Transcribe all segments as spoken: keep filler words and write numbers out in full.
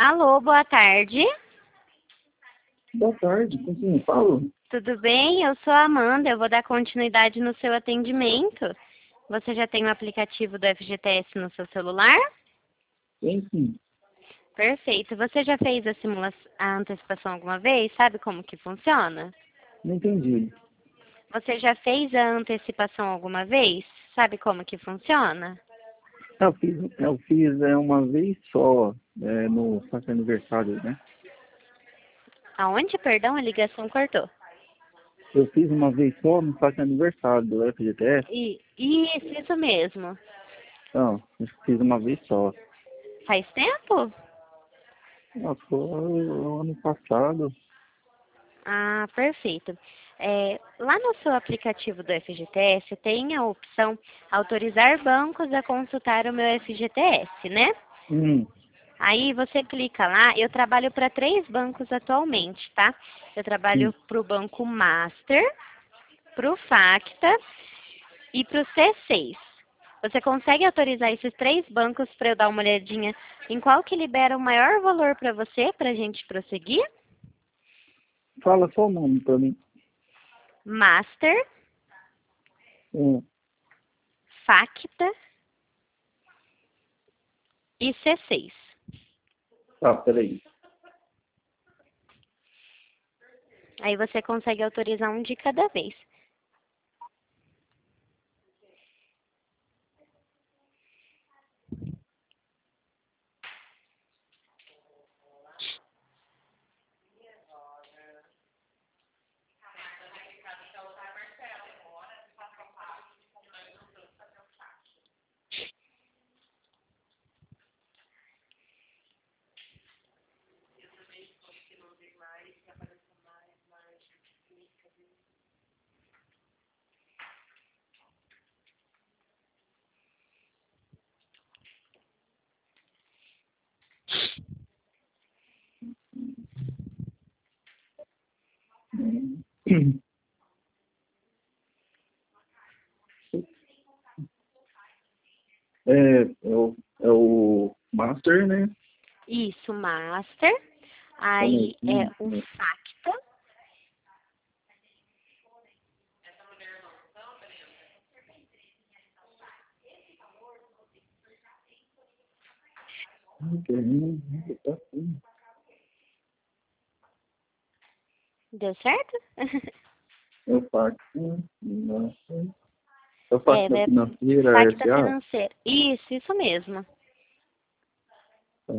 Alô, boa tarde. Boa tarde, com quem eu falo? Tudo bem? Eu sou a Amanda, eu vou dar continuidade no seu atendimento. Você já tem o aplicativo do F G T S no seu celular? Tem sim. Perfeito. Você já fez a simulação, a antecipação alguma vez? Sabe como que funciona? Não entendi. Você já fez a antecipação alguma vez? Sabe como que funciona? Eu fiz, eu fiz é, uma vez só, é, no faço aniversário, né? Aonde, perdão, a ligação cortou. Eu fiz uma vez só no faço aniversário do F G T S. E, isso, isso mesmo. Não, eu fiz uma vez só. Faz tempo? Ah, foi o ano passado. Ah, perfeito. É, lá no seu aplicativo do F G T S tem a opção autorizar bancos a consultar o meu F G T S, né? Hum, Aí você clica lá, eu trabalho para três bancos atualmente, tá? Eu sim. trabalho para o Banco Master, para o Facta e para o C seis. Você consegue autorizar esses três bancos para eu dar uma olhadinha em qual que libera o maior valor para você, para a gente prosseguir? Fala só o nome pra mim. Master, Hum, Facta e C seis. tá, peraí. Aí você consegue autorizar um de cada vez. Hum. É, é, o, é o Master, né? Isso, Master. Calma Aí aí. é Hum, o hum. Facta. Hum, que hum, hum, tá sim. Deu certo? Eu faço. Hum, nossa. Eu faço É, da é financeira Facta S A. Financeira. Isso, isso mesmo. Tá.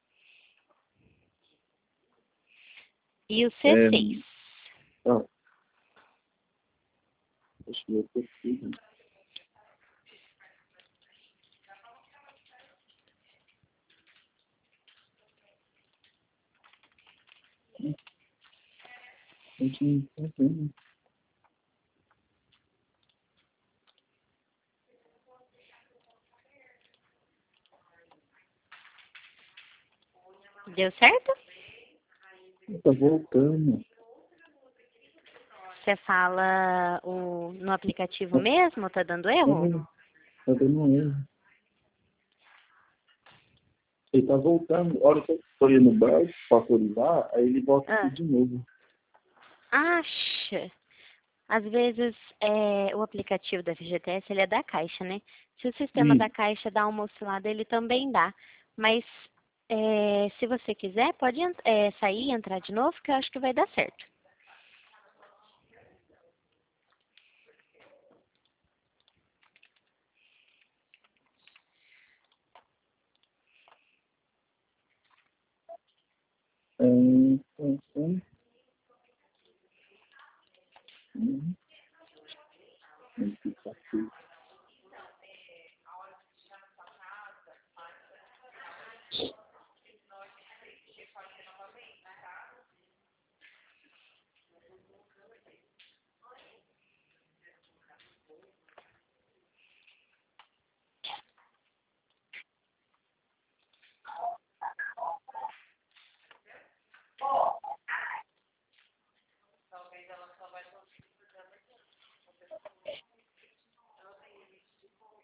E o É, C seis. tá. Deixa eu ver o que eu fiz. Hum, hum, hum. Deu certo? Tá voltando. Você fala o, no aplicativo Tá, mesmo? Tá dando tá erro? dando tá dando um erro. Ele tá voltando. A hora que eu tô indo no baixo pra autorizar, aí ele volta aqui Ah, de novo. acha. Às vezes é, o aplicativo da F G T S ele é da Caixa, né? Se o sistema Hum. da Caixa dá uma oscilada, ele também dá. Mas é, se você quiser, pode en- é, sair e entrar de novo, que eu acho que vai dar certo. Hum, hum, hum, hum. Hum, tá aqui.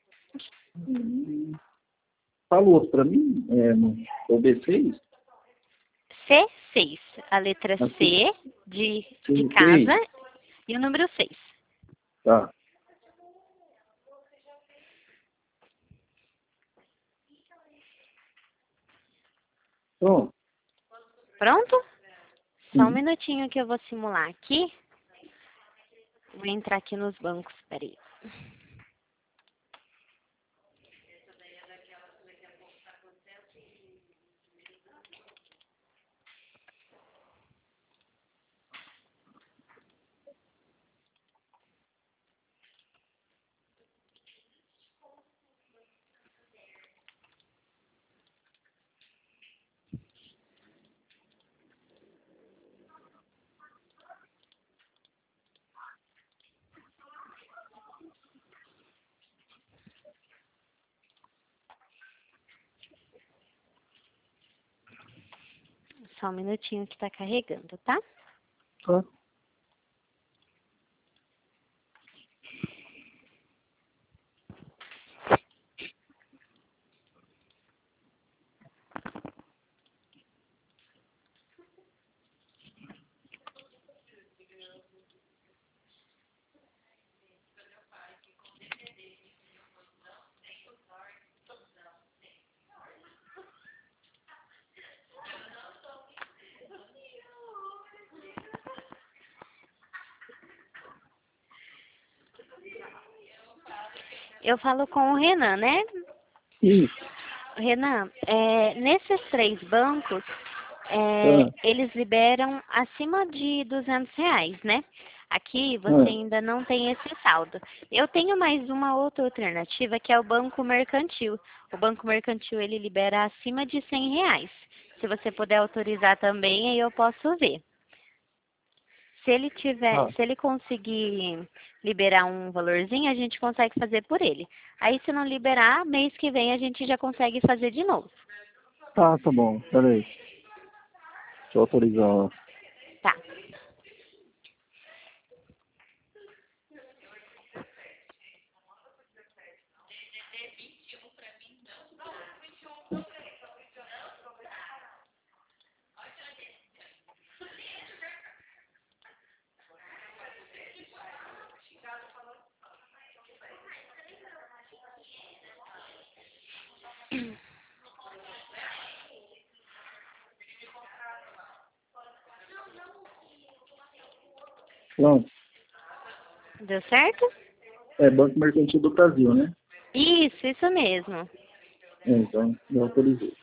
Hum. Fala o outro pra mim, é, no- o B seis. C seis. A letra Aqui. C de, de Sim, casa sim. e o número seis. Tá. Pronto. Pronto? Só um Uhum. minutinho que eu vou simular aqui. Vou entrar aqui nos bancos, peraí. Só um minutinho que tá carregando, tá? Tá. Eu falo com o Renan, né? Isso. Renan, é, nesses três bancos, é, Ah, eles liberam acima de duzentos reais, né? Aqui você ah. ainda não tem esse saldo. Eu tenho mais uma outra alternativa, que é o Banco Mercantil. O Banco Mercantil, ele libera acima de cem reais. Se você puder autorizar também, aí eu posso ver. Se ele tiver, Tá. se ele conseguir liberar um valorzinho, a gente consegue fazer por ele. Aí, se não liberar, mês que vem a gente já consegue fazer de novo. Tá, tá bom. Pera aí. Deixa eu autorizar. Ó. Tá. Pronto. Deu certo? É Banco Mercantil do Brasil, né? Isso, isso mesmo. É, então, eu autorizei.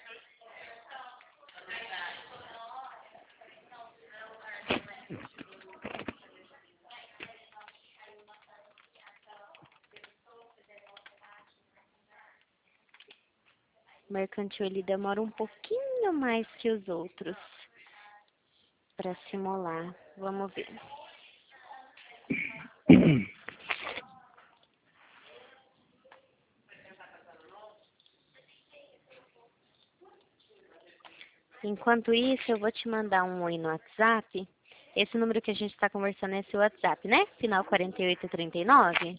O mercantil, ele demora um pouquinho mais que os outros para simular. Vamos ver. Enquanto isso, eu vou te mandar um oi no WhatsApp. Esse número que a gente está conversando é seu WhatsApp, né? Final quarenta e oito trinta e nove?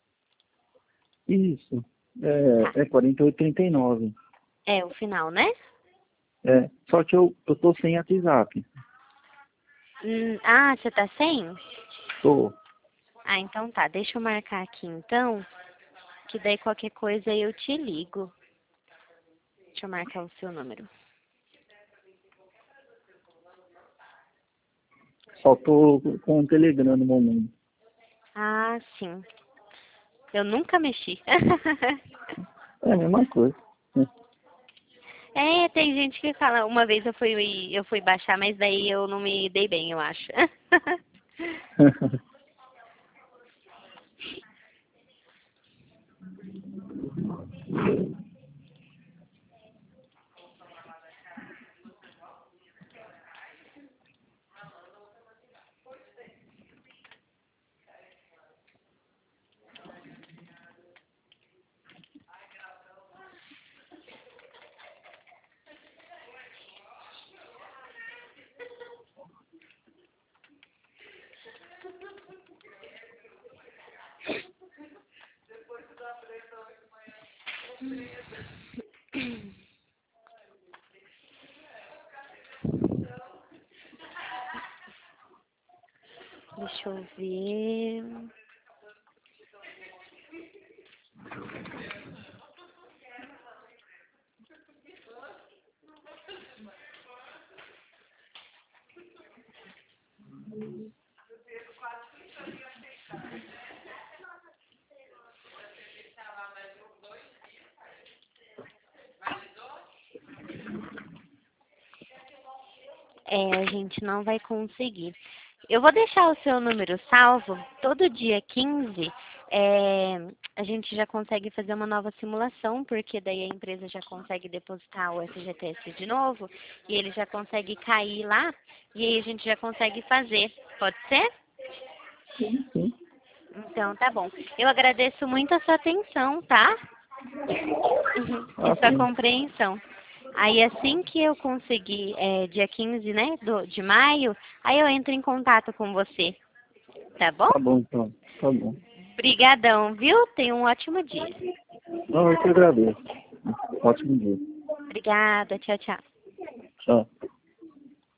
Isso. Tá. É, é quarenta e oito trinta e nove. É o final, né? É. Só que eu, eu tô sem WhatsApp. Hum, ah, você tá sem? Tô. Ah, então tá. Deixa eu marcar aqui então, que daí qualquer coisa eu te ligo. Deixa eu marcar o seu número. Só tô com o Telegram no momento. Ah, sim. Eu nunca mexi. É a mesma coisa. É, tem gente que fala, uma vez eu fui, eu fui baixar, mas daí eu não me dei bem, eu acho. eu ver. É, a gente não vai conseguir. Eu vou deixar o seu número salvo. Todo dia quinze, é, a gente já consegue fazer uma nova simulação, porque daí a empresa já consegue depositar o F G T S de novo, e ele já consegue cair lá, e aí a gente já consegue fazer. Pode ser? Sim, sim. Então, tá bom. Eu agradeço muito a sua atenção, tá? Uhum. Ah, E sua sim. compreensão. Aí assim que eu conseguir, é, dia quinze, né, do, de maio, aí eu entro em contato com você, tá bom? Tá bom, então. Tá bom. Obrigadão, viu? Tenha um ótimo dia. Não, eu que agradeço. Ótimo dia. Obrigada, tchau, tchau. Tchau.